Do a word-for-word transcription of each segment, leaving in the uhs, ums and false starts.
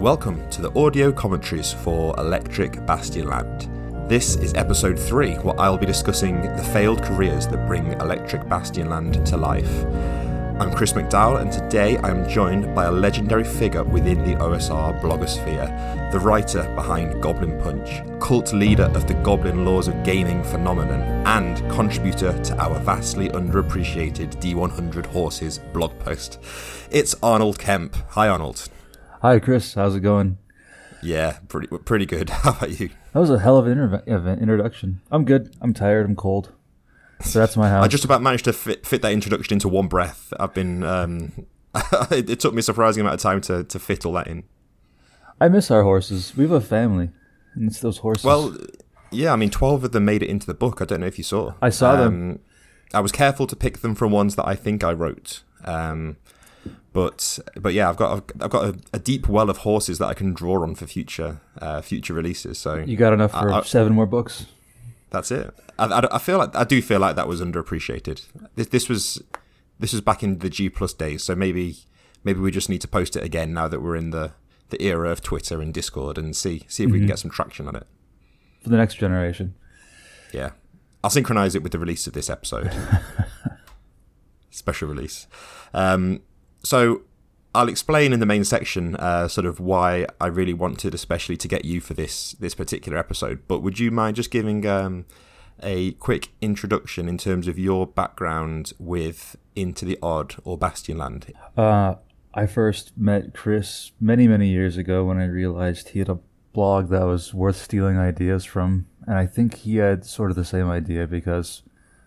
Welcome to the audio commentaries for Electric Bastionland. This is episode three, where I'll be discussing the failed careers that bring Electric Bastionland to life. I'm Chris McDowell, and today I'm joined by a legendary figure within the O S R blogosphere, the writer behind Goblin Punch, cult leader of the Goblin Laws of Gaming phenomenon, and contributor to our vastly underappreciated D one hundred Horses blog post. It's Arnold Kemp. Hi, Arnold. Hi, Chris. How's it going? Yeah, pretty pretty good. How about you? That was a hell of an inter- of an introduction. I'm good. I'm tired. I'm cold. So that's my house. I just about managed to fit, fit that introduction into one breath. I've been... Um, it, it took me a surprising amount of time to, to fit all that in. I miss our horses. We have a family, and it's those horses. Well, yeah, I mean, twelve of them made it into the book. I don't know if you saw. I saw um, them. I was careful to pick them from ones that I think I wrote. Um, but but yeah, I've got I've, I've got a, a deep well of horses that I can draw on for future uh, future releases. So You got enough for I, I, seven more books? That's it. I, I, I feel like I do feel like that was underappreciated. This this was this was back in the G Plus days. So maybe maybe we just need to post it again now that we're in the, the era of Twitter and Discord and see see if mm-hmm. we can get some traction on it for the next generation. Yeah, I'll synchronize it with the release of this episode. Special release. Um, so I'll explain in the main section uh, sort of why I really wanted, especially to get you for this this particular episode. But would you mind just giving um, a quick introduction in terms of your background with Into the Odd or Bastionland? Uh, I first met Chris many, many years ago when I realized he had a blog that was worth stealing ideas from. And I think he had sort of the same idea because...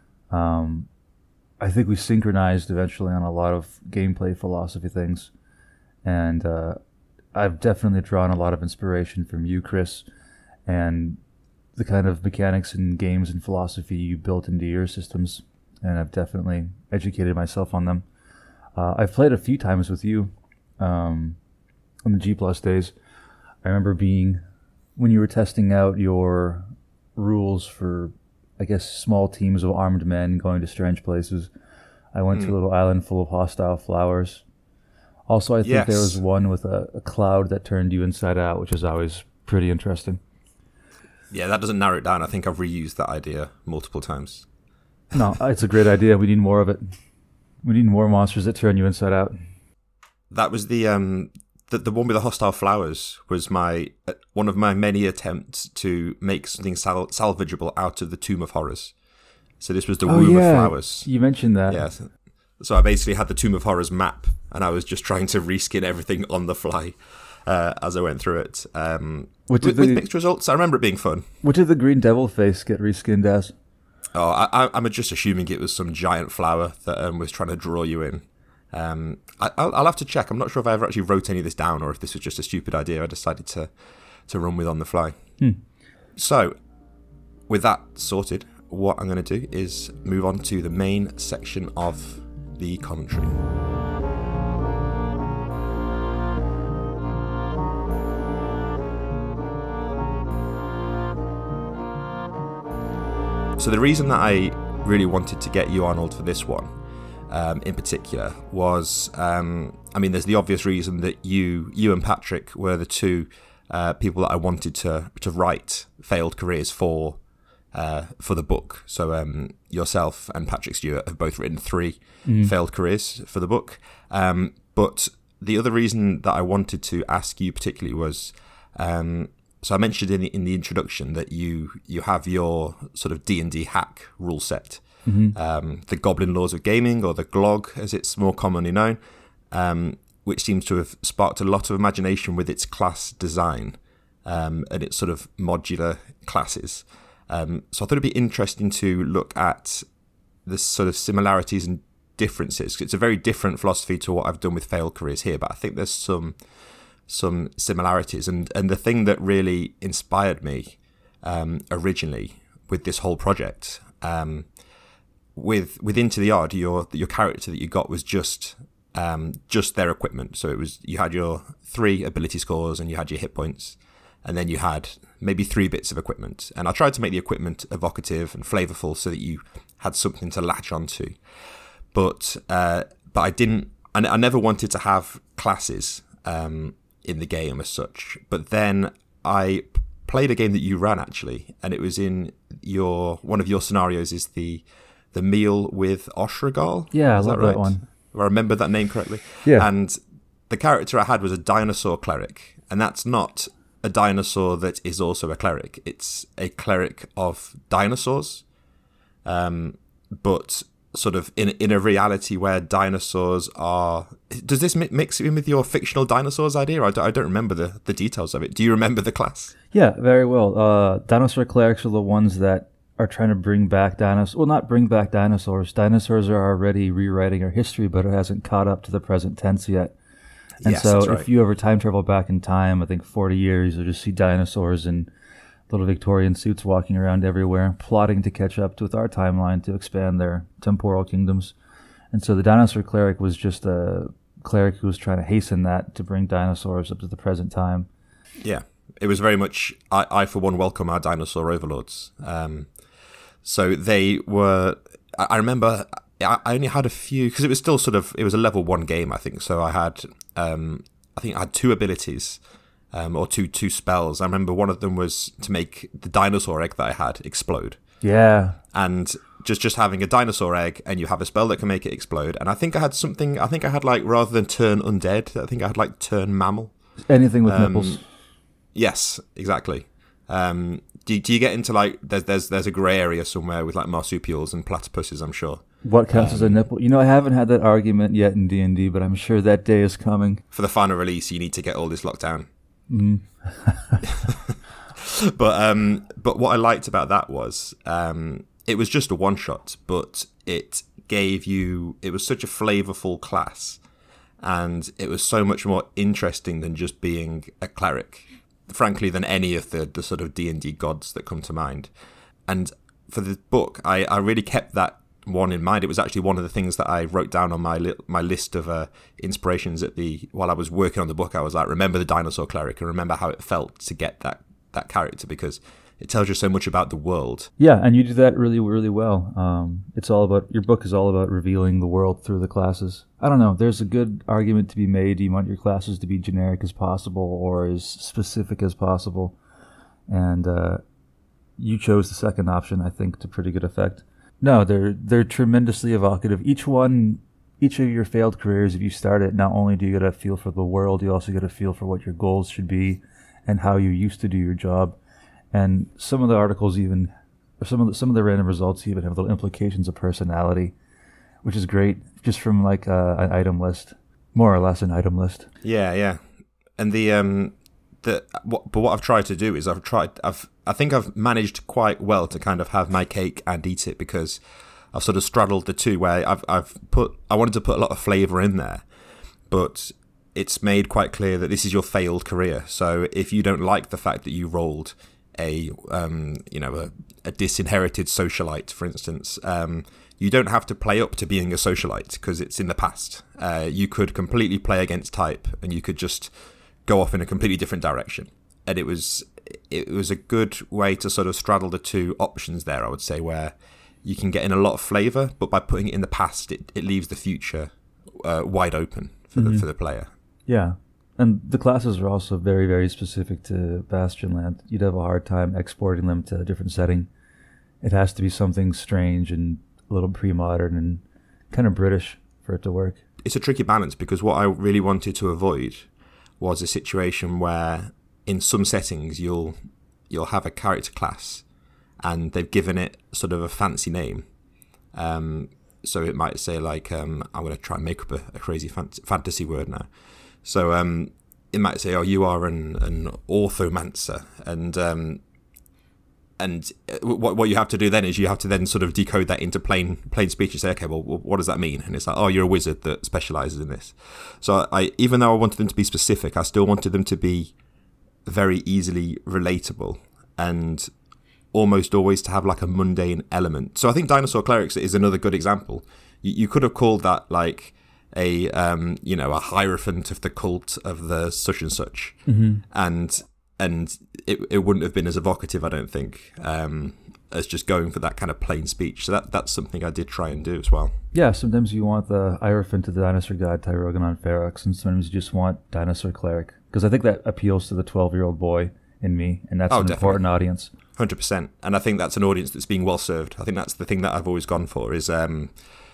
Um, I think we synchronized eventually on a lot of gameplay philosophy things. And uh, I've definitely drawn a lot of inspiration from you, Chris, and the kind of mechanics and games and philosophy you built into your systems. And I've definitely educated myself on them. Uh, I've played a few times with you um, on the G Plus days. I remember being, when you were testing out your rules for, I guess, small teams of armed men going to strange places. I went mm. to a little island full of hostile flowers. Also, I think yes. there was one with a, a cloud that turned you inside out, which is always pretty interesting. Yeah, that doesn't narrow it down. I think I've reused that idea multiple times. No, it's a great idea. We need more of it. We need more monsters that turn you inside out. That was the... um. The, the one with the hostile flowers was my uh, one of my many attempts to make something sal- salvageable out of the Tomb of Horrors. So this was the oh, Womb yeah. of Flowers. You mentioned that. Yeah. So, so I basically had the Tomb of Horrors map, and I was just trying to reskin everything on the fly uh, as I went through it. Um, with, the, with mixed results. I remember it being fun. What did the Green Devil face get reskinned as? Oh, I, I, I'm just assuming it was some giant flower that um, was trying to draw you in. Um, I, I'll, I'll have to check. I'm not sure if I ever actually wrote any of this down or if this was just a stupid idea I decided to, to run with on the fly. Hmm. So, with that sorted, what I'm going to do is move on to the main section of the commentary. So the reason that I really wanted to get you, Arnold, for this one Um, in particular was, um, I mean, there's the obvious reason that you you and Patrick were the two uh, people that I wanted to to write failed careers for uh, for the book. So um, yourself and Patrick Stewart have both written three mm. failed careers for the book. Um, but the other reason that I wanted to ask you particularly was, um, so I mentioned in the, in the introduction that you you have your sort of D and D hack rule set. Mm-hmm. Um, the Goblin Laws of Gaming, or the G L O G as it's more commonly known, um, which seems to have sparked a lot of imagination with its class design um, and its sort of modular classes. Um, so I thought it'd be interesting to look at the sort of similarities and differences. It's a very different philosophy to what I've done with failed careers here, but I think there's some some similarities. And, and the thing that really inspired me um, originally with this whole project... Um, With with Into the Odd, your your character that you got was just um, just their equipment. So it was you had your three ability scores and you had your hit points, and then you had maybe three bits of equipment. And I tried to make the equipment evocative and flavorful so that you had something to latch onto. But uh, but I didn't. I, I never wanted to have classes um, in the game as such. But then I played a game that you ran actually, and it was in your one of your scenarios is the the meal with Oshragal. Yeah, is I love that, right? that one. If I remember that name correctly. Yeah. And the character I had was a dinosaur cleric, and that's not a dinosaur that is also a cleric. It's a cleric of dinosaurs, um, but sort of in in a reality where dinosaurs are. Does this mi- mix in with your fictional dinosaurs idea? I don't, I don't remember the, the details of it. Do you remember the class? Yeah, very well. Uh, dinosaur clerics are the ones that are trying to bring back dinosaurs. Well, not bring back dinosaurs. Dinosaurs are already rewriting our history, but it hasn't caught up to the present tense yet. And yes, so that's right. if you ever time travel back in time, I think forty years, you'll just see dinosaurs in little Victorian suits walking around everywhere, plotting to catch up with our timeline to expand their temporal kingdoms. And so the dinosaur cleric was just a cleric who was trying to hasten that to bring dinosaurs up to the present time. Yeah, it was very much, I, I for one, welcome our dinosaur overlords. Um, so they were, I, I remember I, I only had a few, because it was still sort of, it was a level one game, I think. So I had, um, I think I had two abilities. Um, or two two spells. I remember one of them was to make the dinosaur egg that I had explode. Yeah. And just just having a dinosaur egg, and you have a spell that can make it explode. And I think I had something, I think I had like, rather than turn undead, I think I had like turn mammal. Anything with um, nipples. Yes, exactly. Um, do, do you get into like, there's, there's, there's a grey area somewhere with like marsupials and platypuses, I'm sure. What counts um, as a nipple? You know, I haven't had that argument yet in D and D, but I'm sure that day is coming. For the final release, you need to get all this locked down. Mm. but um, but what I liked about that was um, it was just a one shot, but it gave you, it was such a flavorful class, and it was so much more interesting than just being a cleric, frankly, than any of the, the sort of D and D gods that come to mind. And for the book, I, I really kept that one in mind. It was actually one of the things that I wrote down on my li- my list of uh, inspirations at the while I was working on the book. I was like, remember the dinosaur cleric, and remember how it felt to get that that character, because it tells you so much about the world. Yeah, and you do that really, really well. Um, it's all about, your book is all about revealing the world through the classes. I don't know, there's a good argument to be made. Do you want your classes to be generic as possible or as specific as possible? And uh, you chose the second option, I think, to pretty good effect. No, they're they're tremendously evocative. Each one, each of your failed careers, if you start it, not only do you get a feel for the world, you also get a feel for what your goals should be and how you used to do your job. And some of the articles even, or some of the, some of the random results even have little implications of personality, which is great, just from like uh, an item list, more or less an item list. Yeah, yeah. And the um the what, but what I've tried to do is I've tried I've I think I've managed quite well to kind of have my cake and eat it, because I've sort of straddled the two, where I've I've put I wanted to put a lot of flavor in there, but it's made quite clear that this is your failed career. So if you don't like the fact that you rolled a um you know a, a disinherited socialite, for instance, um you don't have to play up to being a socialite, because it's in the past. Uh, you could completely play against type, and you could just go off in a completely different direction. And it was it was a good way to sort of straddle the two options there, I would say, where you can get in a lot of flavour, but by putting it in the past, it, it leaves the future uh, wide open for mm-hmm. the for the player. Yeah. And the classes are also very, very specific to Bastionland. You'd have a hard time exporting them to a different setting. It has to be something strange and a little pre-modern and kind of British for it to work. It's a tricky balance, because what I really wanted to avoid was a situation where in some settings you'll you'll have a character class and they've given it sort of a fancy name. Um, so it might say like, um, I'm going to try and make up a, a crazy fan- fantasy word now. So um, it might say, oh, you are an, an orthomancer. And um, and what what you have to do then is you have to then sort of decode that into plain plain speech and say, okay, well, what does that mean? And it's like, oh, you're a wizard that specializes in this. So I, even though I wanted them to be specific, I still wanted them to be very easily relatable and almost always to have like a mundane element. So I think Dinosaur Clerics is another good example. You, you could have called that like a um, you know a hierophant of the cult of the such and such, mm-hmm. and and it it wouldn't have been as evocative, I don't think, um, as just going for that kind of plain speech. So that that's something I did try and do as well. Yeah, sometimes you want the hierophant of the dinosaur god Tyrogonon Ferox, and sometimes you just want Dinosaur Cleric. because I think that appeals to the twelve-year-old boy in me, and that's oh, an definitely. important audience. one hundred percent. And I think that's an audience that's being well served. I think that's the thing that I've always gone for is um,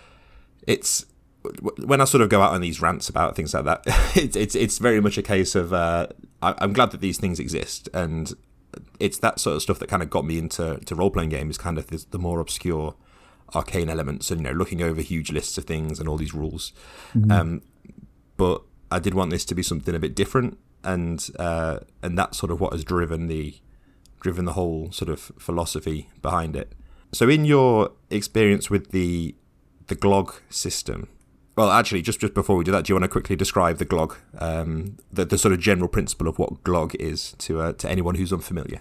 it's when I sort of go out on these rants about things like that, it's it's it's very much a case of uh, I, I'm glad that these things exist, and it's that sort of stuff that kind of got me into to role playing games, kind of the, the more obscure arcane elements, and you know, looking over huge lists of things and all these rules. Mm-hmm. Um, but I did want this to be something a bit different, and uh, and that's sort of what has driven the driven the whole sort of philosophy behind it. So, in your experience with the the G L O G system. Well, actually, just, just before we do that, do you want to quickly describe the G L O G, um, the, the sort of general principle of what G L O G is to uh, to anyone who's unfamiliar?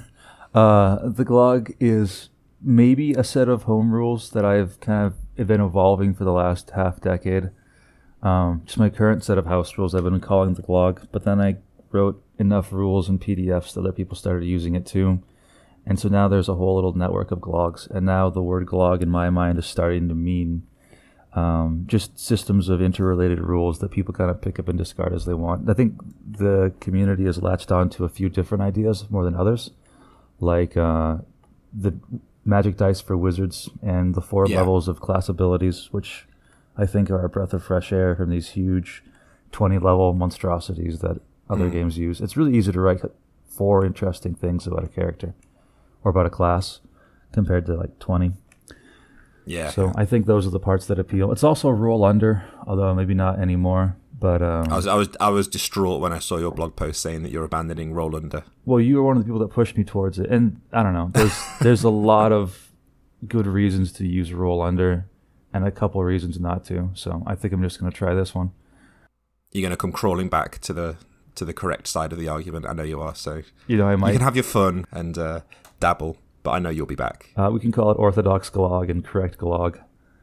uh, the G L O G is maybe a set of home rules that I've kind of been evolving for the last half decade. Um, just my current set of house rules I've been calling the G L O G, but then I wrote enough rules and P D Fs that other people started using it too. And so now there's a whole little network of G L O Gs, and now the word G L O G in my mind is starting to mean Um, just systems of interrelated rules that people kind of pick up and discard as they want. I think the community has latched on to a few different ideas more than others, like uh, the magic dice for wizards and the four yeah. levels of class abilities, which I think are a breath of fresh air from these huge twenty-level monstrosities that other mm. games use. It's really easy to write four interesting things about a character or about a class compared to like twenty. Yeah. So I think those are the parts that appeal. It's also roll under, although maybe not anymore. But um, I was I was I was distraught when I saw your blog post saying that you're abandoning roll under. Well, you were one of the people that pushed me towards it, and I don't know. There's there's a lot of good reasons to use roll under, and a couple of reasons not to. So I think I'm just going to try this one. You're going to come crawling back to the to the correct side of the argument. I know you are. So you know I might. You can have your fun and uh, dabble. But I know you'll be back. Uh, we can call it orthodox G L O G and correct G L O G.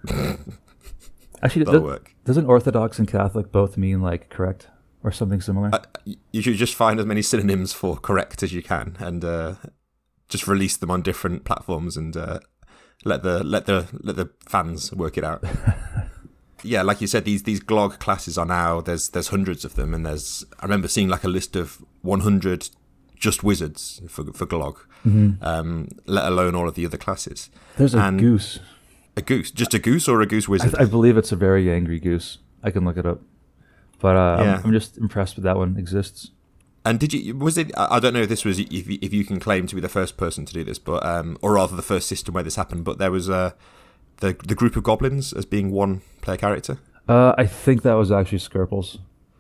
Actually, That'll does, work. Doesn't orthodox and Catholic both mean like correct or something similar? Uh, you should just find as many synonyms for correct as you can, and uh, just release them on different platforms, and uh, let the let the let the fans work it out. Yeah, like you said, these these G L O G classes are now there's there's hundreds of them, and there's I remember seeing like a list of one hundred just wizards for for G L O G. Mm-hmm. Um, let alone all of the other classes. There's a and goose. A goose? Just a goose or a goose wizard? I, I believe it's a very angry goose. I can look it up. But uh, yeah. I'm, I'm just impressed with that one exists. And did you, was it, I don't know if this was, if, if you can claim to be the first person to do this, but um, or rather the first system where this happened, but there was uh, the, the group of goblins as being one player character? Uh, I think that was actually Skirples.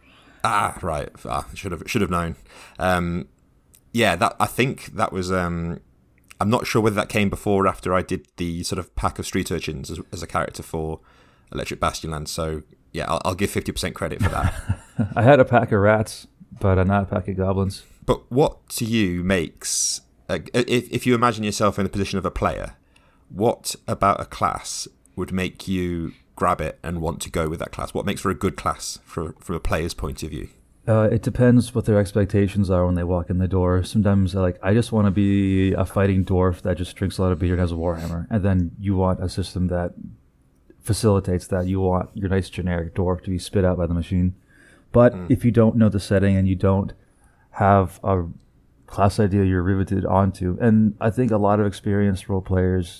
Ah, right. Ah, should have should have known. Um, Yeah, that I think that was. Um, I'm not sure whether that came before or after I did the sort of pack of street urchins as, as a character for Electric Bastionland. So yeah, I'll, I'll give fifty percent credit for that. I had a pack of rats, but uh, not a pack of goblins. But what to you makes uh, if if you imagine yourself in the position of a player, what about a class would make you grab it and want to go with that class? What makes for a good class from from a player's point of view? Uh, it depends what their expectations are when they walk in the door. Sometimes they're like, I just want to be a fighting dwarf that just drinks a lot of beer and has a warhammer. And then you want a system that facilitates that. You want your nice generic dwarf to be spit out by the machine. But mm. if you don't know the setting and you don't have a class idea you're riveted onto, and I think a lot of experienced role players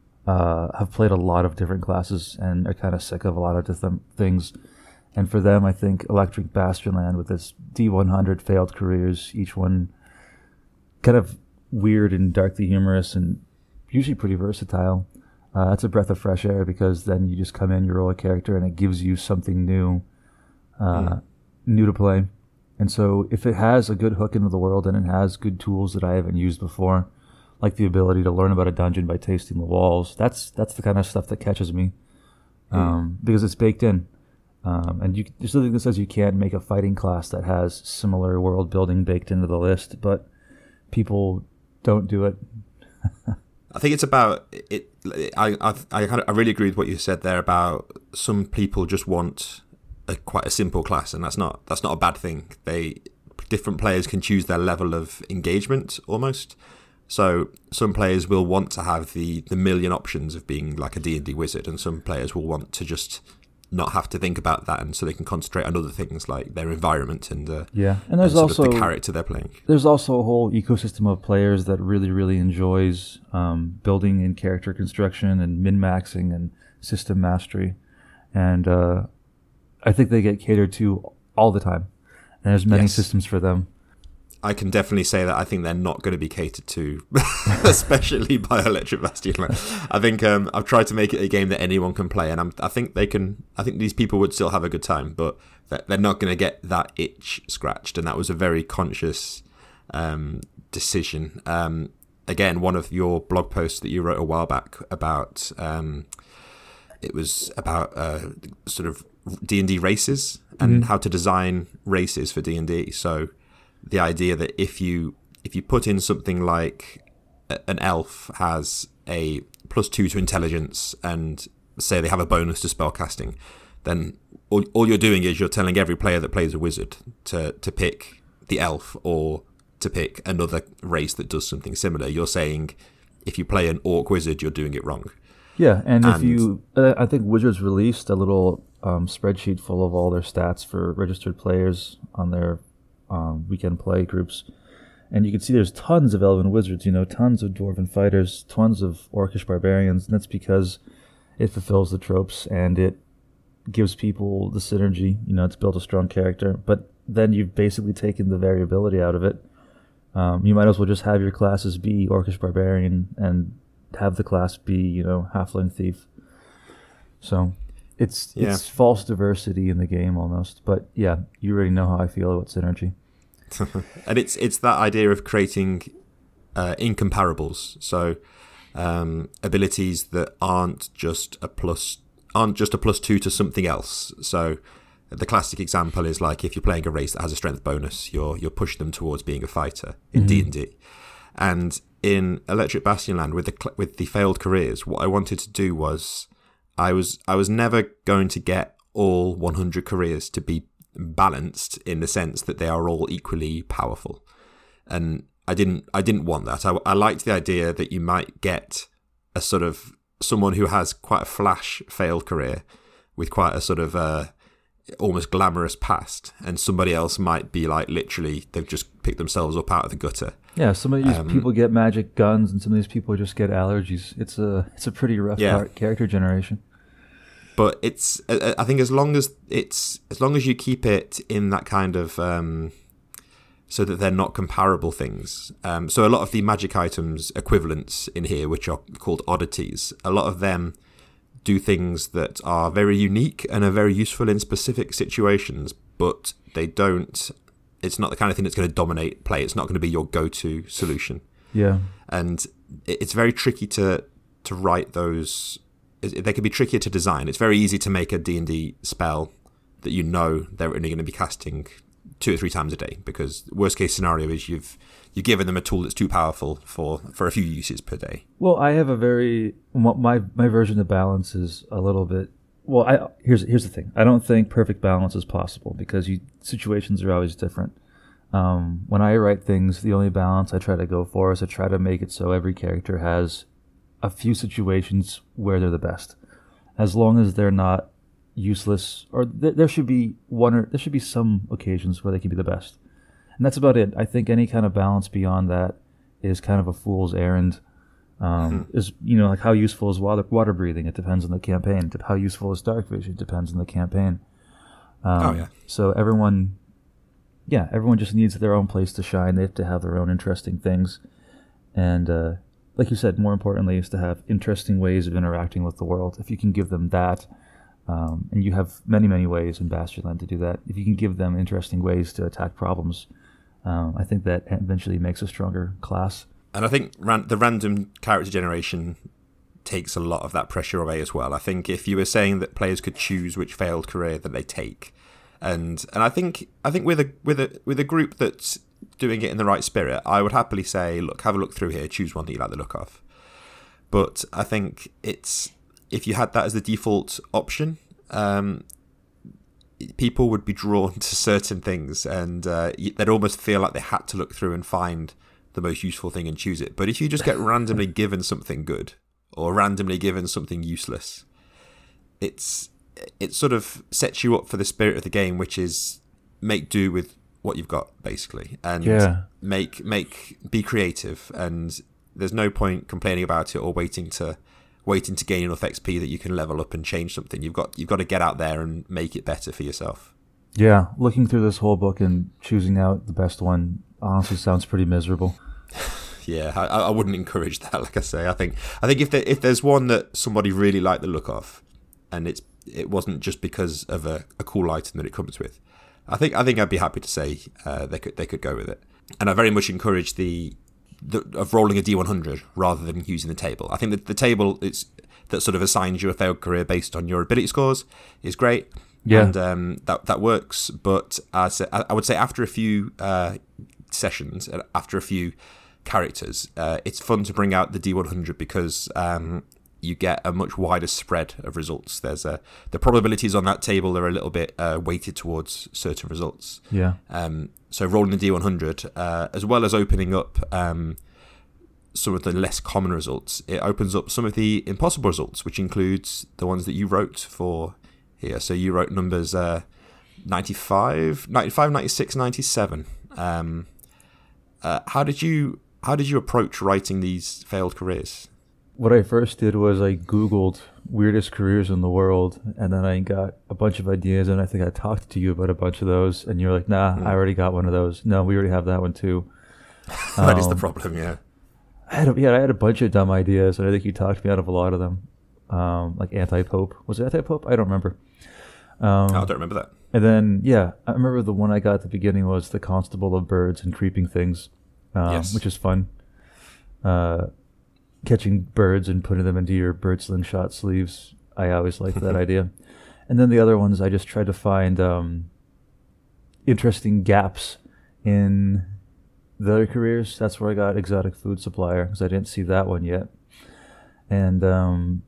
uh, have played a lot of different classes and are kind of sick of a lot of different things. And for them, I think Electric Bastionland with its D one hundred failed careers, each one kind of weird and darkly humorous and usually pretty versatile. Uh, that's a breath of fresh air because then you just come in, you roll a character, and it gives you something new, uh, mm. new to play. And so if it has a good hook into the world and it has good tools that I haven't used before, like the ability to learn about a dungeon by tasting the walls, that's that's the kind of stuff that catches me um, mm. because it's baked in. Um, and you, there's something that says you can't make a fighting class that has similar world building baked into the list, but people don't do it. I think it's about it. I I I, kind of, I really agree with what you said there about some people just want a, quite a simple class, and that's not that's not a bad thing. They different players can choose their level of engagement almost. So some players will want to have the the million options of being like a D and D wizard, and some players will want to just not have to think about that, and so they can concentrate on other things like their environment and uh, yeah. And there's and sort also of the character they're playing. There's also a whole ecosystem of players that really, really enjoys um, building and character construction and min-maxing and system mastery, and uh, I think they get catered to all the time. And there's many Yes. systems for them. I can definitely say that I think they're not going to be catered to, especially by Electric Bastion. I think um, I've tried to make it a game that anyone can play, and I'm, I think they can. I think these people would still have a good time, but they're not going to get that itch scratched, and that was a very conscious um, decision. Um, again, one of your blog posts that you wrote a while back about um, it was about uh, sort of D and D races and Mm-hmm. how to design races for D and D. So the idea that if you if you put in something like an elf has a plus two to intelligence and say they have a bonus to spellcasting, then all, all you're doing is you're telling every player that plays a wizard to, to pick the elf or to pick another race that does something similar. You're saying if you play an orc wizard, you're doing it wrong. Yeah, and, if And- you, uh, I think Wizards released a little um, spreadsheet full of all their stats for registered players on their um, weekend play groups, and you can see there's tons of elven wizards, you know, tons of dwarven fighters, tons of orcish barbarians, and that's because it fulfills the tropes and it gives people the synergy, you know, to build a strong character. But then you've basically taken the variability out of it. Um, you might as well just have your classes be orcish barbarian and have the class be, you know, halfling thief. So it's Yeah. it's false diversity in the game almost. But yeah, you already know how I feel about synergy. And it's it's that idea of creating uh, incomparables. So um, abilities that aren't just a plus aren't just a plus two to something else. So the classic example is like if you're playing a race that has a strength bonus, you're you're pushing them towards being a fighter in D and D. And in Electric Bastion Land with the cl- with the failed careers, what I wanted to do was I was I was never going to get all one hundred careers to be balanced in the sense that they are all equally powerful, and I didn't I didn't want that. I, I liked the idea that you might get a sort of someone who has quite a flash failed career with quite a sort of uh, almost glamorous past, and somebody else might be like literally they've just picked themselves up out of the gutter. Yeah, some of these Um, people get magic guns, and some of these people just get allergies. It's a it's a pretty rough Yeah. part, character generation. But it's I I think as long as it's as long as you keep it in that kind of um, so that they're not comparable things. Um, so a lot of the magic items equivalents in here, which are called oddities, a lot of them do things that are very unique and are very useful in specific situations, but they don't. It's not the kind of thing that's going to dominate play. It's not going to be your go-to solution, Yeah, and it- it's very tricky to to write those. it- They can be trickier to design. It's very easy to make a D and D spell that you know they're only going to be casting two or three times a day, because worst case scenario is you've you've given them a tool that's too powerful for, for a few uses per day. well, I have a very my my version of balance is a little bit. Well, I here's here's the thing. I don't think perfect balance is possible because you situations are always different. Um, when I write things, the only balance I try to go for is I try to make it so every character has a few situations where they're the best, as long as they're not useless, or th- there should be one or there should be some occasions where they can be the best, and that's about it. I think any kind of balance beyond that is kind of a fool's errand. Um, is you know like how useful is water water breathing? It depends on the campaign. How useful is dark vision? It depends on the campaign. Um, Oh, yeah. So everyone, yeah, everyone just needs their own place to shine. They have to have their own interesting things, and uh, like you said, more importantly, is to have interesting ways of interacting with the world. If you can give them that, um, and you have many many ways in Bastionland to do that. If you can give them interesting ways to attack problems, um, I think that eventually makes a stronger class. And I think ran- the random character generation takes a lot of that pressure away as well. I think if you were saying that players could choose which failed career that they take, and and I think I think with a with a with a group that's doing it in the right spirit, I would happily say, look, have a look through here, choose one that you like the look of. But I think it's if you had that as the default option, um, people would be drawn to certain things, and uh, they'd almost feel like they had to look through and find the most useful thing and choose it. But if you just get randomly given something good or randomly given something useless, it's it sort of sets you up for the spirit of the game, which is make do with what you've got, basically, and yeah. make make be creative. And there's no point complaining about it or waiting to waiting to gain enough X P that you can level up and change something. You've got you've got to get out there and make it better for yourself. Yeah, looking through this whole book and choosing out the best one honestly sounds pretty miserable. Yeah, I, I wouldn't encourage that. Like I say, I think I think if there, if there's one that somebody really liked the look of, and it's it wasn't just because of a, a cool item that it comes with, I think I think I'd be happy to say uh, they could they could go with it. And I very much encourage the, the of rolling a D one hundred rather than using the table. I think that the table it's that sort of assigns you a failed career based on your ability scores is great. Yeah, and um, that that works. But I say, I would say after a few uh, sessions, after a few characters, uh, it's fun to bring out the D one hundred because um, you get a much wider spread of results. There's a the probabilities on that table are a little bit uh, weighted towards certain results. Yeah. Um, so rolling the D one hundred, uh, as well as opening up um, some of the less common results, it opens up some of the impossible results, which includes the ones that you wrote for here. So you wrote numbers uh, ninety-five, ninety-five, ninety-six, ninety-seven. Um, uh, how did you how did you approach writing these failed careers? What I first did was I Googled weirdest careers in the world, and then I got a bunch of ideas, and I think I talked to you about a bunch of those, and you're like, nah, mm. I already got one of those. No, we already have that one too. that um, is the um, problem, yeah. I had a, yeah, I had a bunch of dumb ideas, and I think you talked me out of a lot of them. Um, like anti-pope. Was it anti-pope? I don't remember. Um, oh, I don't remember that. And then, yeah, I remember the one I got at the beginning was the Constable of Birds and Creeping Things, um, yes. which is fun. Uh, catching birds and putting them into your bird slingshot sleeves. I always liked that idea. And then the other ones, I just tried to find um, interesting gaps in the other careers. That's where I got Exotic Food Supplier, because I didn't see that one yet. And um,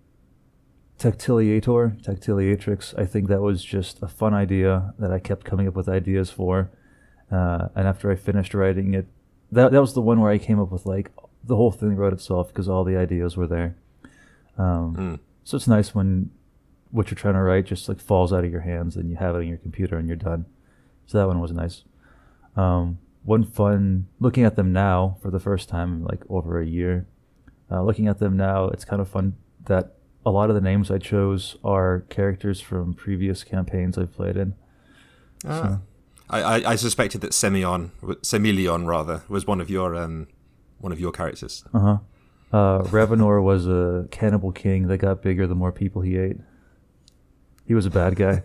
Tactiliator, Tactiliatrix, I think that was just a fun idea that I kept coming up with ideas for. Uh, and after I finished writing it, that that was the one where I came up with, like, the whole thing wrote itself because all the ideas were there. Um, mm. So it's nice when what you're trying to write just, like, falls out of your hands and you have it on your computer and you're done. So that one was nice. Um, one fun, looking at them now for the first time in, like, over a year, uh, looking at them now, it's kind of fun that a lot of the names I chose are characters from previous campaigns I've played in. Ah. So. I, I, I suspected that Semyon, Semilion rather, was one of your um, one of your characters. Uh-huh. Uh Revenor was a cannibal king that got bigger the more people he ate. He was a bad guy.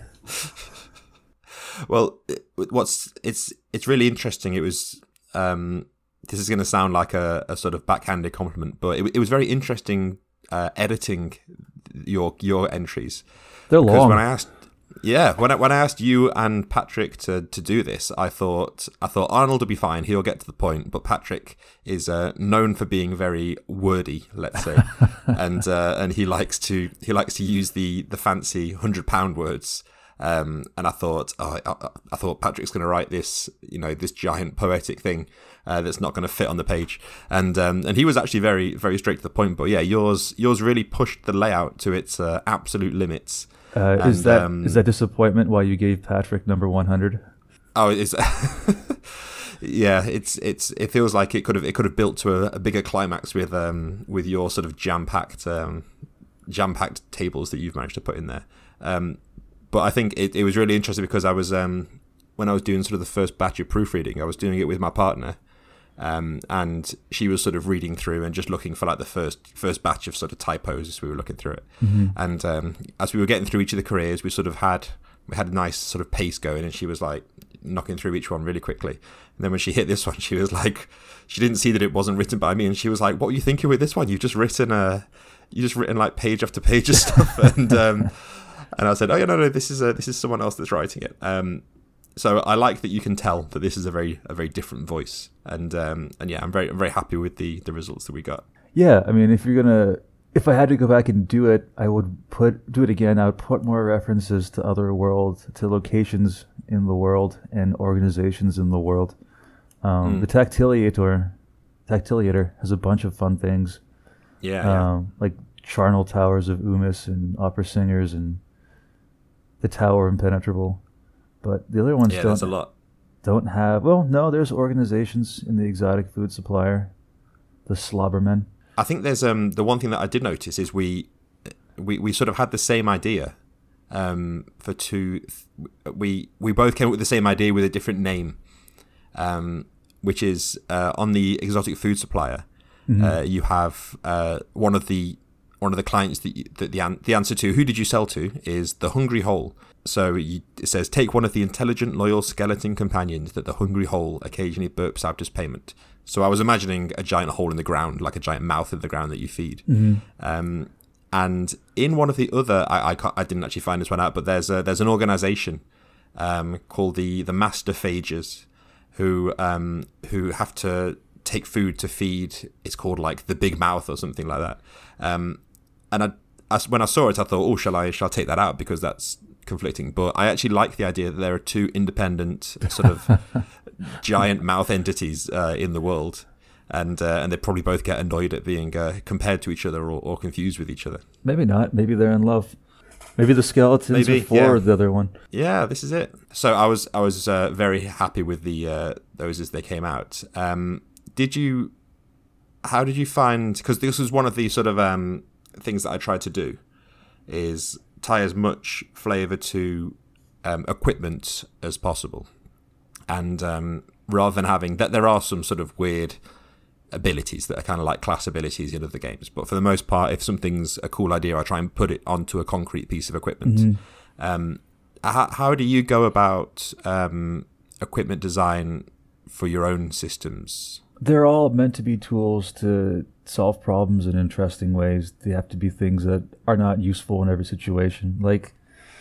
Well, what's it's it's really interesting. It was um, this is going to sound like a, a sort of backhanded compliment, but it, it was very interesting uh, editing your your entries. They're long. Because when I asked. Yeah, when I, when I asked you and Patrick to, to do this, I thought I thought Arnold will be fine. He'll get to the point. But Patrick is uh, known for being very wordy, let's say, and uh, and he likes to he likes to use the, the fancy hundred pound words. Um, and I thought oh, I, I thought Patrick's going to write this you know this giant poetic thing uh, that's not going to fit on the page. And um, and he was actually very very straight to the point. But yeah, yours yours really pushed the layout to its uh, absolute limits. Uh, and, is that um, is that disappointment why you gave Patrick number one hundred? Oh, it's yeah. It's it's it feels like it could have it could have built to a, a bigger climax with um with your sort of jam packed um jam packed tables that you've managed to put in there. Um, but I think it, it was really interesting because I was um when I was doing sort of the first batch of proofreading, I was doing it with my partner. Um, and she was sort of reading through and just looking for like the first first batch of sort of typos as we were looking through it. Mm-hmm. And um, as we were getting through each of the careers, we sort of had we had a nice sort of pace going, and she was like knocking through each one really quickly. And then when she hit this one, she was like, she didn't see that it wasn't written by me, and she was like, "What were you thinking with this one? You've just written a, you just written like page after page of stuff." and um, and I said, "Oh yeah, no, no, this is a, this is someone else that's writing it." Um, So I like that you can tell that this is a very a very different voice, and um, and yeah, I'm very I'm very happy with the, the results that we got. Yeah, I mean, if you're gonna, if I had to go back and do it, I would put do it again. I would put more references to other worlds, to locations in the world, and organizations in the world. Um, mm. The Tactiliator, Tactiliator has a bunch of fun things. Yeah, um, yeah. Like charnel towers of Umis and opera singers and the Tower Impenetrable, but the other ones Yeah, don't. there's a lot. Don't have. Well, no, there's organizations in the exotic food supplier, the Slobbermen. I think there's um the one thing that I did notice is we we, we sort of had the same idea um for two. We we both came up with the same idea with a different name, um which is uh, on the exotic food supplier. Mm-hmm. Uh, you have uh, one of the one of the clients that, you, that the the answer to who did you sell to is the Hungry Hole. So you, it says take one of the intelligent, loyal skeleton companions that the Hungry Hole occasionally burps out as payment. So I was imagining a giant hole in the ground, like a giant mouth in the ground that you feed. Mm-hmm. Um, and in one of the other, I I, can't, I didn't actually find this one out, but there's a, there's an organization um, called the the Masterphages who um, who have to take food to feed. It's called like the Big Mouth or something like that. Um, and I, I, when I saw it, I thought, oh, shall I shall I take that out because that's conflicting. But I actually like the idea that there are two independent sort of giant mouth entities uh, in the world, and uh, and they probably both get annoyed at being uh, compared to each other or, or confused with each other. Maybe not. Maybe they're in love. Maybe the skeletons Maybe, are for yeah. the other one. Yeah, this is it. So I was I was uh, very happy with the uh, those as they came out. Um, did you? How did you find? Because this was one of the sort of um, things that I tried to do, is tie as much flavour to um, equipment as possible, and um, rather than having that, there are some sort of weird abilities that are kind of like class abilities in other games, but for the most part, if something's a cool idea, I try and put it onto a concrete piece of equipment. Mm-hmm. Um, how, how do you go about um, equipment design for your own systems? They're all meant to be tools to solve problems in interesting ways. They have to be things that are not useful in every situation. Like,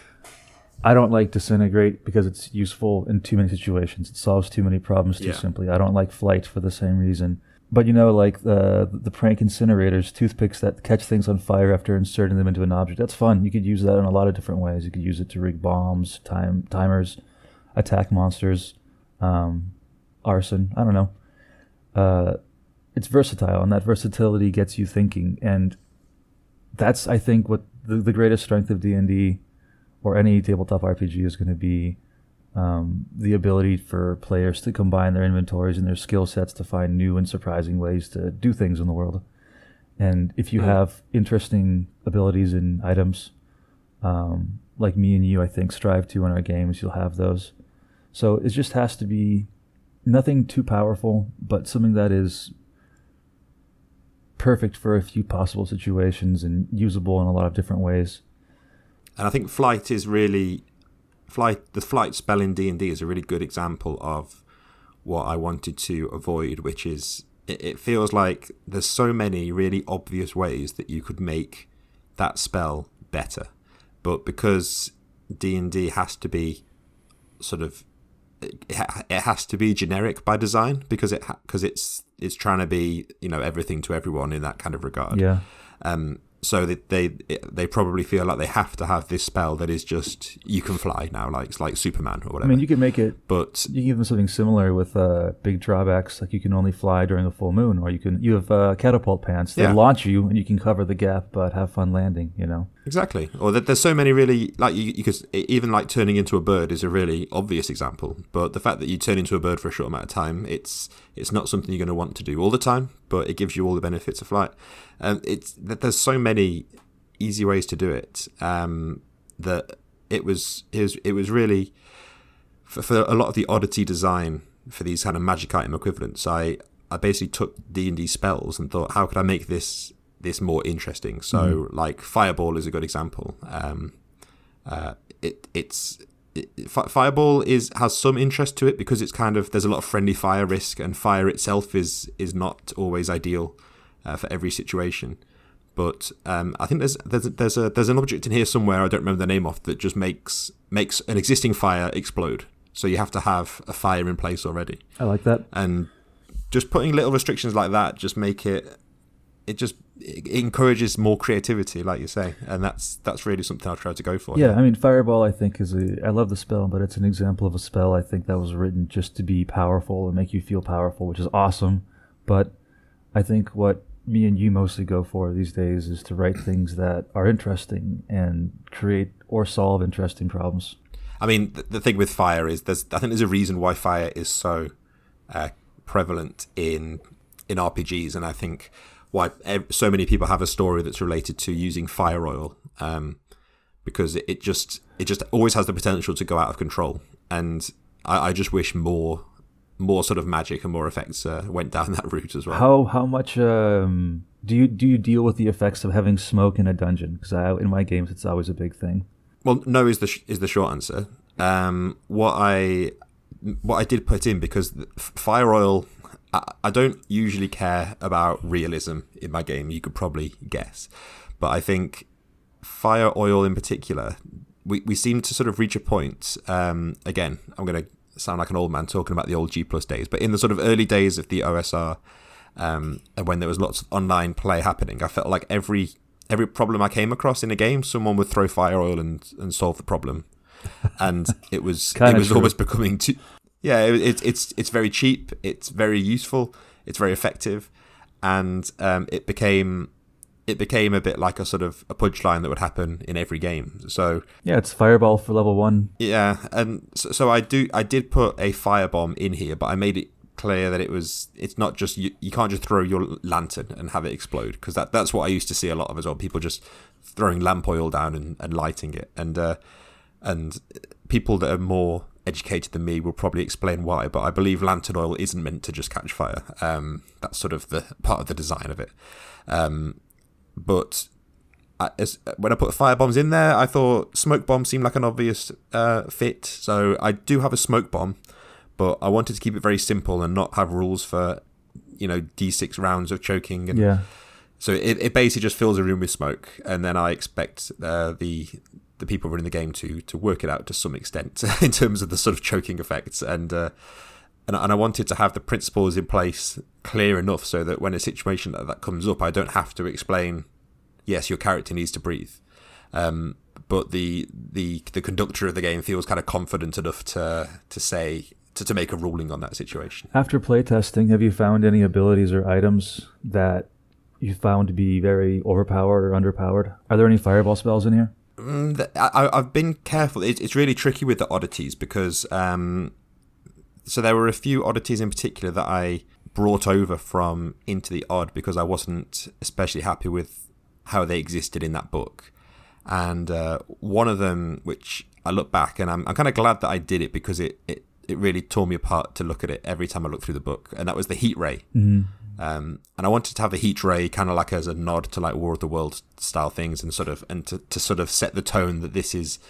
I don't like Disintegrate because it's useful in too many situations. It solves too many problems too yeah. simply. I don't like Flight for the same reason. But, you know, like the the prank incinerators, toothpicks that catch things on fire after inserting them into an object. That's fun. You could use that in a lot of different ways. You could use it to rig bombs, time timers, attack monsters, um, arson. I don't know. Uh, it's versatile, and that versatility gets you thinking. And that's, I think, what the, the greatest strength of D and D or any tabletop R P G is going to be. Um, the ability for players to combine their inventories and their skill sets to find new and surprising ways to do things in the world. And if you mm. have interesting abilities and items, um, like me and you, I think, strive to in our games, you'll have those. So it just has to be nothing too powerful, but something that is perfect for a few possible situations and usable in a lot of different ways. And I think Flight is really... Flight, the flight spell in D and D is a really good example of what I wanted to avoid, which is it, it feels like there's so many really obvious ways that you could make that spell better, but because D and D has to be sort of it, it has to be generic by design because it because it's it's trying to be, you know, everything to everyone in that kind of regard. Yeah. Um. So they, they they probably feel like they have to have this spell that is just you can fly now, like it's like Superman or whatever. I mean, you can make it, but you can give them something similar with uh, big drawbacks, like you can only fly during a full moon, or you can you have uh, catapult pants. They yeah. launch you, and you can cover the gap, but have fun landing. You know, exactly. Or that there's so many really like you, you could even like turning into a bird is a really obvious example. But the fact that you turn into a bird for a short amount of time, it's it's not something you're going to want to do all the time, but it gives you all the benefits of flight. Um, it's that there's so many easy ways to do it um, that it was it was it was really for, for a lot of the oddity design for these kind of magic item equivalents. I I basically took D and D spells and thought, how could I make this this more interesting? So mm-hmm. like Fireball is a good example. Um, uh, it it's it, Fireball is has some interest to it because it's kind of there's a lot of friendly fire risk, and fire itself is is not always ideal. Uh, for every situation, but um, I think there's there's there's a there's an object in here somewhere I don't remember the name of that just makes makes an existing fire explode. So you have to have a fire in place already. I like that. And just putting little restrictions like that just make it it just it encourages more creativity, like you say, and that's that's really something I try to go for. Yeah, I mean, Fireball I think is a I love the spell, but it's an example of a spell I think that was written just to be powerful and make you feel powerful, which is awesome. But I think what me and you mostly go for these days is to write things that are interesting and create or solve interesting problems. I mean, the, the thing with Fire is there's I think there's a reason why Fire is so uh, prevalent in in R P Gs, and I think why so many people have a story that's related to using fire oil, um, because it, it just it just always has the potential to go out of control, and I, I just wish more more sort of magic and more effects uh, went down that route as well. How how much um, do you do you deal with the effects of having smoke in a dungeon? Because in my games, it's always a big thing. Well, no is the sh- is the short answer. Um, what I what I did put in, because fire oil, I, I don't usually care about realism in my game. You could probably guess, but I think fire oil in particular, we we seem to sort of reach a point. Um, again, I'm going to sound like an old man talking about the old G Plus days, but in the sort of early days of the O S R, um, and when there was lots of online play happening, I felt like every every problem I came across in a game, someone would throw fire oil and, and solve the problem, and it was it was true. Almost becoming too. Yeah, it, it, it's it's very cheap, it's very useful, it's very effective, and um, it became. It became a bit like a sort of a punchline that would happen in every game. So yeah, it's fireball for level one. Yeah, and so, so I do. I did put a firebomb in here, but I made it clear that it was. It's not just you. You can't just throw your lantern and have it explode, because that that's what I used to see a lot of as well. People just throwing lamp oil down and, and lighting it, and uh, and people that are more educated than me will probably explain why. But I believe lantern oil isn't meant to just catch fire. Um, that's sort of the part of the design of it. Um, But I, as, when I put fire bombs in there, I thought smoke bomb seemed like an obvious uh, fit. So I do have a smoke bomb, but I wanted to keep it very simple and not have rules for, you know, D six rounds of choking. And yeah. So it, it basically just fills a room with smoke, and then I expect uh, the the people running the game to to work it out to some extent in terms of the sort of choking effects. And uh, and and I wanted to have the principles in place clear enough so that when a situation like that comes up, I don't have to explain, yes, your character needs to breathe. Um, but the the the conductor of the game feels kind of confident enough to to say to, to make a ruling on that situation. After playtesting, have you found any abilities or items that you found to be very overpowered or underpowered? Are there any fireball spells in here? Mm, the, I, I've been careful. It, it's really tricky with the oddities because um, so there were a few oddities in particular that I brought over from Into the Odd because I wasn't especially happy with how they existed in that book. And uh, one of them, which I look back and I'm, I'm kind of glad that I did it because it, it, it really tore me apart to look at it every time I look through the book. And that was the heat ray. Mm-hmm. Um, and I wanted to have the heat ray kind of like as a nod to like War of the Worlds style things and sort of, and to, to sort of set the tone that this is,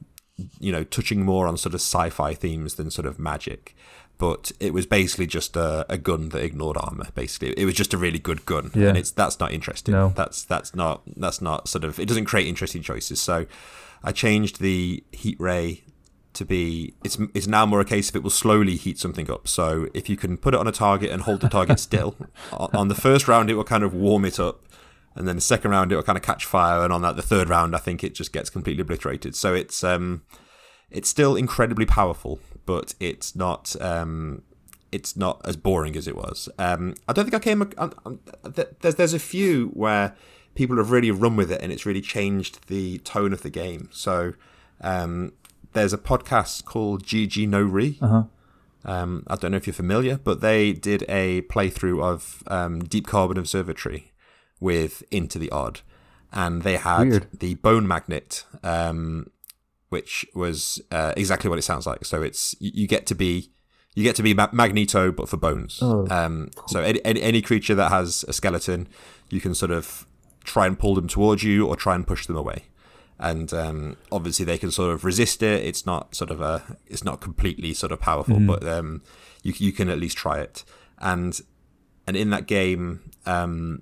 you know, touching more on sort of sci-fi themes than sort of magic. But it was basically just a, a gun that ignored armor. Basically, it was just a really good gun, yeah. and it's that's not interesting. No. That's that's not that's not sort of. It doesn't create interesting choices. So, I changed the heat ray to be. It's it's now more a case of it will slowly heat something up. So if you can put it on a target and hold the target still, on the first round it will kind of warm it up, and then the second round it will kind of catch fire, and on that the third round I think it just gets completely obliterated. So it's um, it's still incredibly powerful. But it's not um, it's not as boring as it was. Um, I don't think I came. Um, um, there's there's a few where people have really run with it, and it's really changed the tone of the game. So um, there's a podcast called G G No Re. Uh-huh. Um, I don't know if you're familiar, but they did a playthrough of um, Deep Carbon Observatory with Into the Odd, and they had Weird. the bone magnet. Um, which was uh, exactly what it sounds like. So it's you, you get to be you get to be Ma- Magneto, but for bones. Oh, um, cool. So any, any any creature that has a skeleton, you can sort of try and pull them towards you or try and push them away. And um, obviously they can sort of resist it. It's not sort of a it's not completely sort of powerful, mm-hmm. but um, you you can at least try it. And and in that game. Um,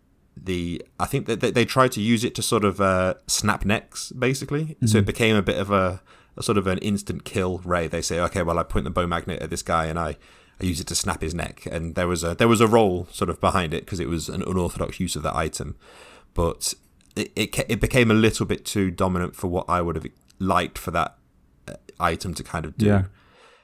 The I think that they, they tried to use it to sort of uh, snap necks, basically. Mm-hmm. So it became a bit of a, a sort of an instant kill ray. They say, okay, well, I point the bow magnet at this guy and I, I use it to snap his neck. And there was a there was a role sort of behind it because it was an unorthodox use of that item. But it, it it became a little bit too dominant for what I would have liked for that item to kind of do. Yeah.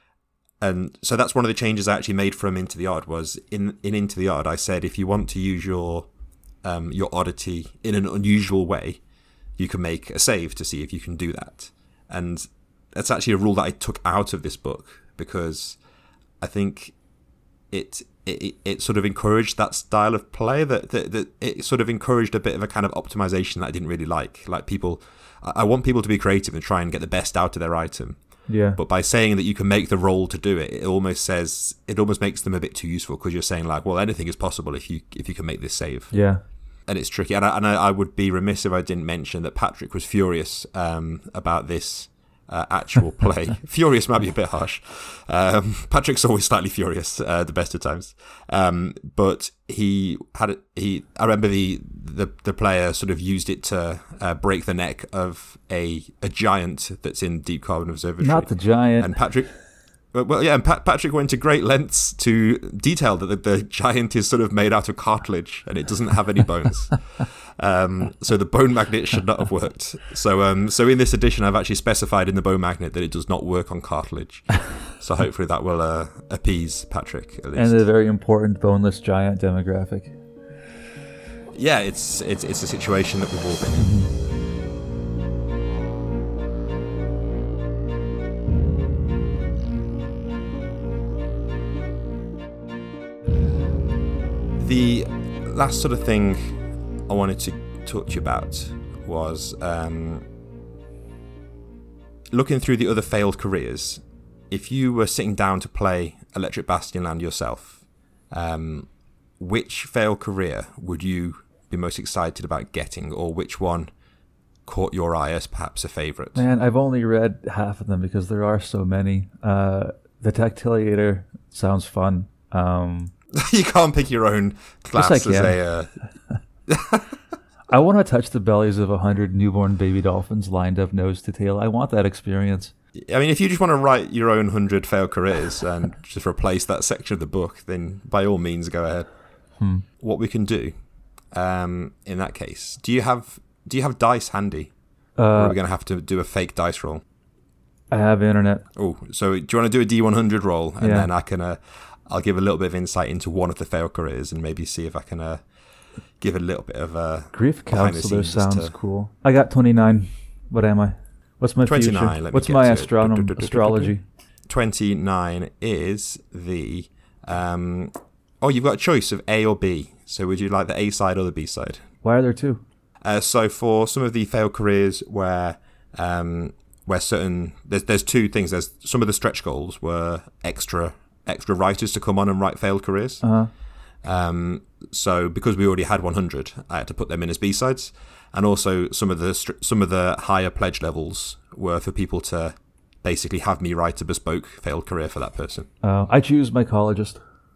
And so that's one of the changes I actually made from Into the Odd was in, in Into the Odd, I said, if you want to use your um, your oddity in an unusual way, you can make a save to see if you can do that. And that's actually a rule that I took out of this book because I think it it, it sort of encouraged that style of play, that, that, that it sort of encouraged a bit of a kind of optimization that I didn't really like. Like people, I want people to be creative and try and get the best out of their item. Yeah. But by saying that you can make the roll to do it, it almost says, it almost makes them a bit too useful because you're saying like, well, anything is possible if you if you can make this save. Yeah. And it's tricky. And I, and I, I would be remiss if I didn't mention that Patrick was furious um, about this uh, actual play. Furious might be a bit harsh. Um, Patrick's always slightly furious uh, the best of times. Um, but he had it, he. I remember the, the the player sort of used it to uh, break the neck of a a giant that's in Deep Carbon Observatory. Not the giant. And Patrick. Well, yeah, and Pat, Patrick went to great lengths to detail that the, the giant is sort of made out of cartilage and it doesn't have any bones. um, so the bone magnet should not have worked. So, um, so in this edition, I've actually specified in the bone magnet that it does not work on cartilage. So hopefully that will uh, appease Patrick at least. And the very important boneless giant demographic. Yeah, it's it's it's a situation that we've all been in. The last sort of thing I wanted to talk to you about was um, looking through the other failed careers. If you were sitting down to play Electric Bastionland yourself, um, which failed career would you be most excited about getting, or which one caught your eye as perhaps a favourite? Man, I've only read half of them because there are so many. Uh, the Tactiliator sounds fun. Um, You can't pick your own class yes, I as can. a... Uh... I want to touch the bellies of a hundred newborn baby dolphins lined up nose to tail. I want that experience. I mean, if you just want to write your own hundred failed careers and just replace that section of the book, then by all means go ahead. Hmm. What we can do, um, in that case, do you have do you have dice handy? Uh, or are we going to have to do a fake dice roll? I have internet. Oh, so do you want to do a D one hundred roll, and Yeah. then I can, uh, I'll give a little bit of insight into one of the failed careers, and maybe see if I can uh, give a little bit of uh, Grief behind the counselor scenes sounds to- cool. I got twenty-nine. What am I? What's my twenty-nine, future? let me What's get my to it. astronom- astrology? twenty-nine is the... Um, oh, you've got a choice of A or B. So would you like the A side or the B side? Why are there two? Uh, so for some of the failed careers where um, where certain... There's, there's two things. There's some of the stretch goals were extra extra writers to come on and write failed careers. Uh-huh. Um, so because we already had one hundred, I had to put them in as B-sides. And also some of the str- some of the higher pledge levels were for people to basically have me write a bespoke failed career for that person. Uh, I choose mycologist.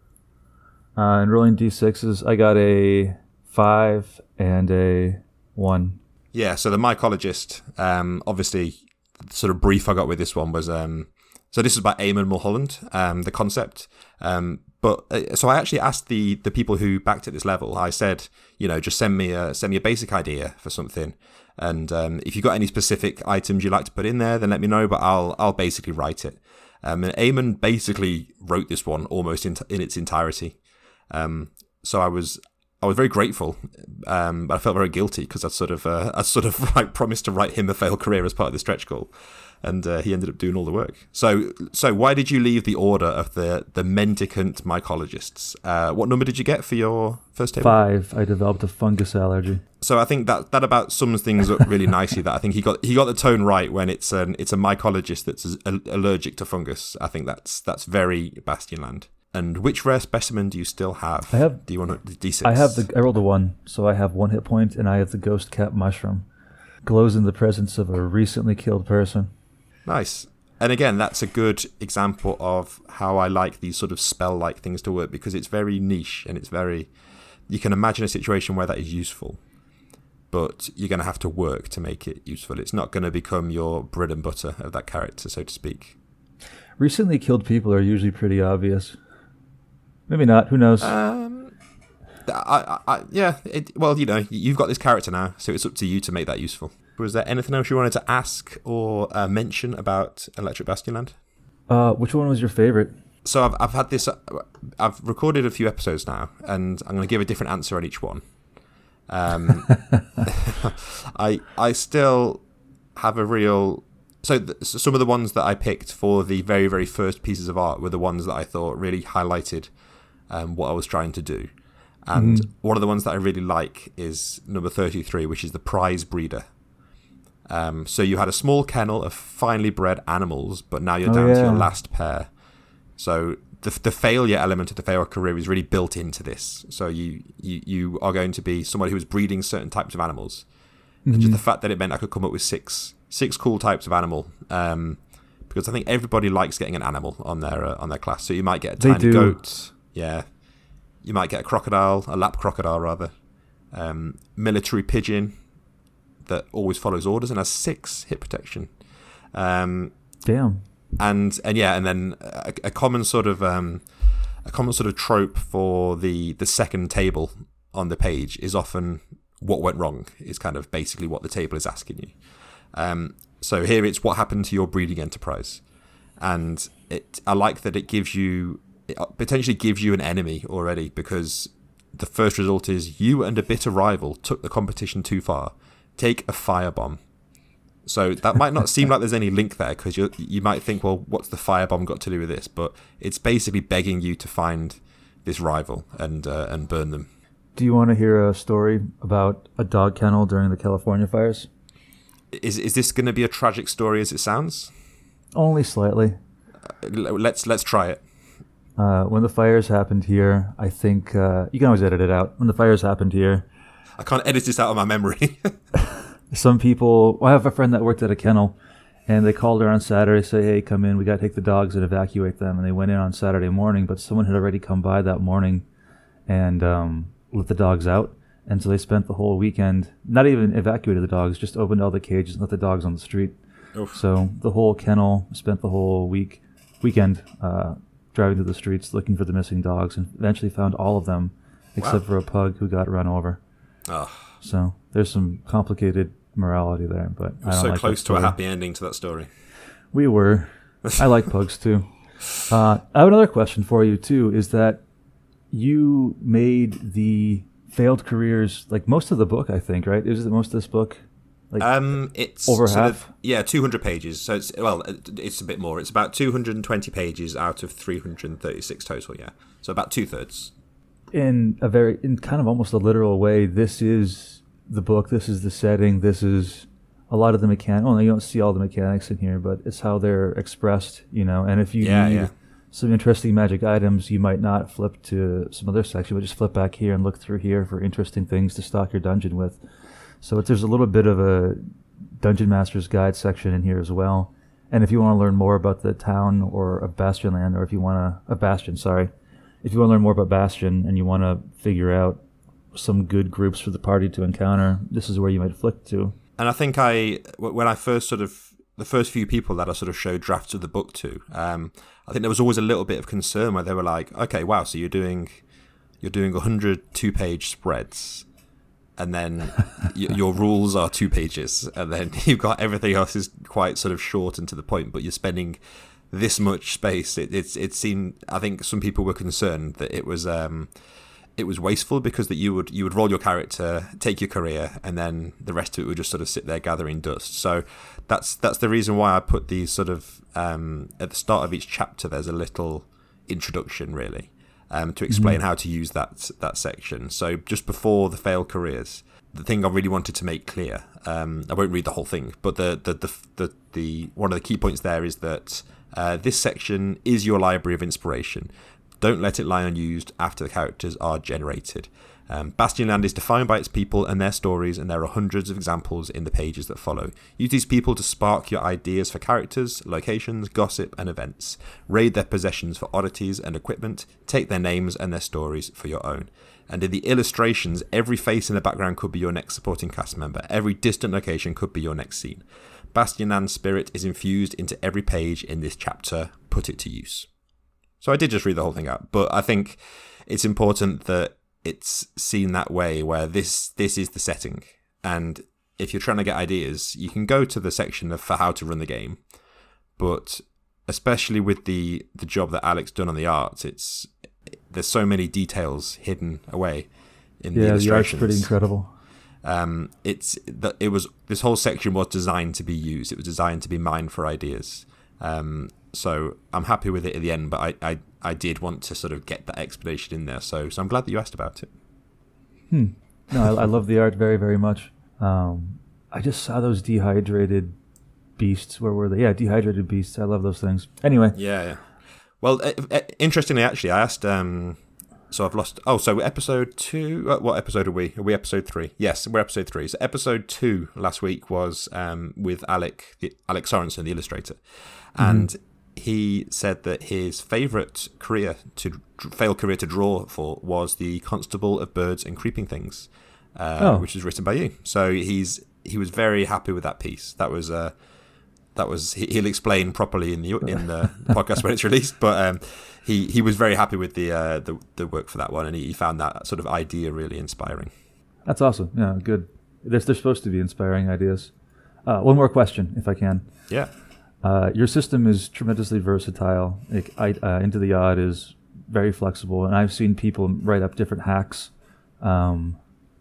Uh, in rolling d sixes, I got a five and a one. Yeah, so the mycologist, um, obviously, the sort of brief I got with this one was, um, so this is by Eamon Mulholland, um, the concept. Um, but uh, so I actually asked the the people who backed at this level. I said, you know, just send me a send me a basic idea for something, and um, if you've got any specific items you'd like to put in there, then let me know. But I'll I'll basically write it. Um, and Eamon basically wrote this one almost in in its entirety. Um, so I was. I was very grateful, um, but I felt very guilty because I sort of, uh, I sort of like promised to write him a failed career as part of the stretch goal, and uh, he ended up doing all the work. So, so why did you leave the order of the the mendicant mycologists? Uh, what number did you get for your first table? Five. I developed a fungus allergy. So I think that that about sums things up really nicely. That I think he got he got the tone right when it's an it's a mycologist that's allergic to fungus. I think that's that's very Bastionland. And which rare specimen do you still have? I have. Do you want to D six? I have the. I rolled a one, so I have one hit point, and I have the ghost cap mushroom. Glows in the presence of a recently killed person. Nice. And again, that's a good example of how I like these sort of spell-like things to work, because it's very niche and it's very... You can imagine a situation where that is useful, but you're going to have to work to make it useful. It's not going to become your bread and butter of that character, so to speak. Recently killed people are usually pretty obvious. Maybe not. Who knows? Um, I, I, I, yeah. It, well, you know, you've got this character now, so it's up to you to make that useful. Was there anything else you wanted to ask or uh, mention about Electric Bastionland? Uh, which one was your favorite? So I've I've had this. Uh, I've recorded a few episodes now, and I'm going to give a different answer on each one. Um, I I still have a real so, th- so some of the ones that I picked for the very very first pieces of art were the ones that I thought really highlighted um, what I was trying to do, and mm. one of the ones that I really like is number thirty-three, which is the prize breeder. Um, so you had a small kennel of finely bred animals, but now you're oh, down yeah. to your last pair. So the the failure element of the failed career is really built into this. So you, you, you are going to be somebody who is breeding certain types of animals. Mm-hmm. And just the fact that it meant I could come up with six six cool types of animal, um, because I think everybody likes getting an animal on their uh, on their class. So you might get a tiny goat, yeah. You might get a crocodile, a lap crocodile rather, um, military pigeon that always follows orders and has six hit protection. Um, Damn. And and yeah, and then a, a common sort of um, a common sort of trope for the the second table on the page is often what went wrong. Is kind of basically what the table is asking you. Um, so here it's what happened to your breeding enterprise, and it I like that it gives you it potentially gives you an enemy already, because the first result is you and a bitter rival took the competition too far. Take a firebomb. So that might not seem like there's any link there, because you you might think, well, what's the firebomb got to do with this? But it's basically begging you to find this rival and uh, and burn them. Do you want to hear a story about a dog kennel during the California fires? Is is this going to be a tragic story as it sounds? Only slightly. Uh, let's let's try it. Uh, when the fires happened here, I think uh, you can always edit it out. When the fires happened here, I can't edit this out of my memory. Some people, well, I have a friend that worked at a kennel, and they called her on Saturday, say, hey, come in, we got to take the dogs and evacuate them. And they went in on Saturday morning, but someone had already come by that morning and um, let the dogs out. And so they spent the whole weekend, not even evacuated the dogs, just opened all the cages and let the dogs on the street. Oof. So the whole kennel spent the whole week weekend uh, driving through the streets looking for the missing dogs, and eventually found all of them except wow. for a pug who got run over. Oh. So there's some complicated morality there, but I don't so like close to a happy ending to that story. We were. I like pugs too. Uh, I have another question for you too. Is that you made the failed careers like most of the book? I think, right? Is it most of this book? Like um, it's over sort half. Of, yeah, two hundred pages. So it's well, it's a bit more. It's about two hundred twenty pages out of three hundred thirty-six total. Yeah, so about two thirds. In a very, in kind of almost a literal way, this is the book, this is the setting, this is a lot of the mechanics. Well, you don't see all the mechanics in here, but it's how they're expressed, you know. And if you yeah, need yeah. some interesting magic items, you might not flip to some other section, but just flip back here and look through here for interesting things to stock your dungeon with. So it, there's a little bit of a Dungeon Master's Guide section in here as well. And if you want to learn more about the town or of Bastionland, or if you want to, a Bastion, sorry, if you want to learn more about Bastion and you want to figure out some good groups for the party to encounter, this is where you might flick to. And I think I, when I first sort of, the first few people that I sort of showed drafts of the book to, um, I think there was always a little bit of concern where they were like, okay, wow, so you're doing, you're doing one hundred two-page spreads, and then y- your rules are two pages, and then you've got everything else is quite sort of short and to the point, but you're spending this much space. It, it's it seemed, I think some people were concerned that it was um it was wasteful, because that you would you would roll your character, take your career, and then the rest of it would just sort of sit there gathering dust. So that's that's the reason why I put these sort of um at the start of each chapter there's a little introduction really, um to explain mm-hmm. how to use that that section. So just before the failed careers, the thing I really wanted to make clear, um I won't read the whole thing, but the the the the, the one of the key points there is that Uh, this section is your library of inspiration. Don't let it lie unused after the characters are generated. Um, Bastionland is defined by its people and their stories, and there are hundreds of examples in the pages that follow. Use these people to spark your ideas for characters, locations, gossip, and events. Raid their possessions for oddities and equipment. Take their names and their stories for your own. And in the illustrations, every face in the background could be your next supporting cast member. Every distant location could be your next scene. Bastionland's spirit is infused into every page in this chapter. Put it to use. So I did just read the whole thing out, but I think it's important that it's seen that way, where this this is the setting. And if you're trying to get ideas, you can go to the section of for how to run the game. But especially with the, the job that Alex done on the art, it's there's so many details hidden away in yeah, the illustrations. Yeah, the art's pretty incredible. Um, it's that it was this whole section was designed to be used. It was designed to be mined for ideas. Um, so I'm happy with it at the end, but I, I, I did want to sort of get that explanation in there. So so I'm glad that you asked about it. Hmm. No, I, I love the art very, very much. Um, I just saw those dehydrated beasts. Where were they? Yeah, dehydrated beasts. I love those things. Anyway. Yeah, yeah. Well, uh, uh, interestingly, actually, I asked... Um, so I've lost... Oh, so episode two... Uh, what episode are we? Are we episode three? Yes, we're episode three. So episode two last week was um, with Alec, the, Alex Sorensen, the illustrator. And mm-hmm. he said that his favourite career, to failed career to draw for, was the Constable of Birds and Creeping Things, uh, oh. which was written by you. So he's he was very happy with that piece. That was... Uh, That was he'll explain properly in the in the podcast when it's released, but um, he he was very happy with the uh, the the work for that one, and he found that sort of idea really inspiring. That's awesome. Yeah, good. They're, they're supposed to be inspiring ideas. Uh, one more question, if I can. Yeah. Uh, your system is tremendously versatile. Like, I, uh, Into the Odd is very flexible, and I've seen people write up different hacks um,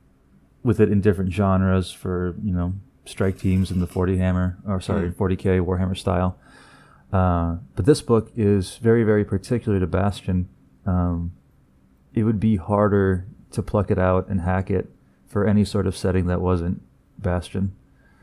with it in different genres for you know. strike teams in the forty hammer, or sorry, mm. forty K Warhammer style. Uh, but this book is very, very particular to Bastion. Um, it would be harder to pluck it out and hack it for any sort of setting that wasn't Bastion,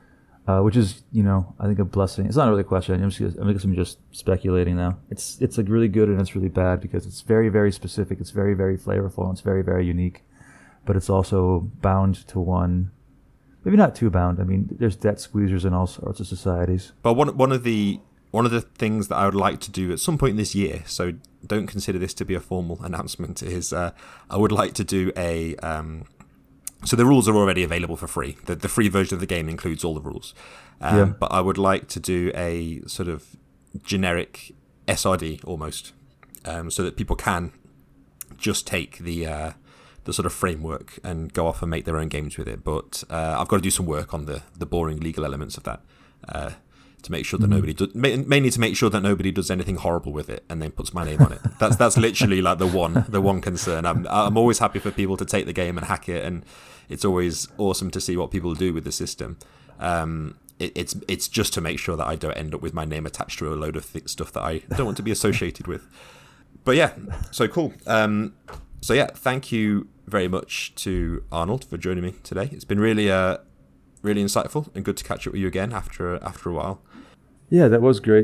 uh, which is, you know, I think a blessing. It's not really a question. I'm just, I guess I'm just speculating now. It's it's like really good and it's really bad because it's very, very specific. It's very, very flavorful. And it's very, very unique, but it's also bound to one. Maybe not too bound. I mean, there's debt squeezers in all sorts of societies. But one one of the one of the things that I would like to do at some point this year, so don't consider this to be a formal announcement, is uh, I would like to do a. Um, so the rules are already available for free. The, the free version of the game includes all the rules. Um, yeah. But I would like to do a sort of generic S R D almost, um, so that people can just take the. Uh, the sort of framework and go off and make their own games with it. But uh, I've got to do some work on the, the boring legal elements of that uh, to make sure that mm-hmm. nobody does, mainly to make sure that nobody does anything horrible with it and then puts my name on it. That's that's literally like the one the one concern. I'm I'm always happy for people to take the game and hack it, and it's always awesome to see what people do with the system. Um, it, it's it's just to make sure that I don't end up with my name attached to a load of th- stuff that I don't want to be associated with. But yeah, so cool. Um, So yeah, thank you very much to Arnold for joining me today. It's been really, uh, really insightful and good to catch up with you again after after a while. Yeah, that was great.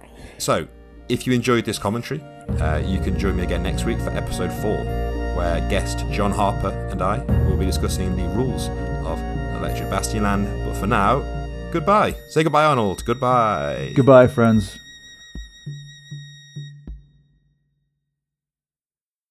So, if you enjoyed this commentary, uh, you can join me again next week for episode four, where guest John Harper and I will be discussing the rules of Electric Bastionland. But for now, goodbye. Say goodbye, Arnold. Goodbye. Goodbye, friends.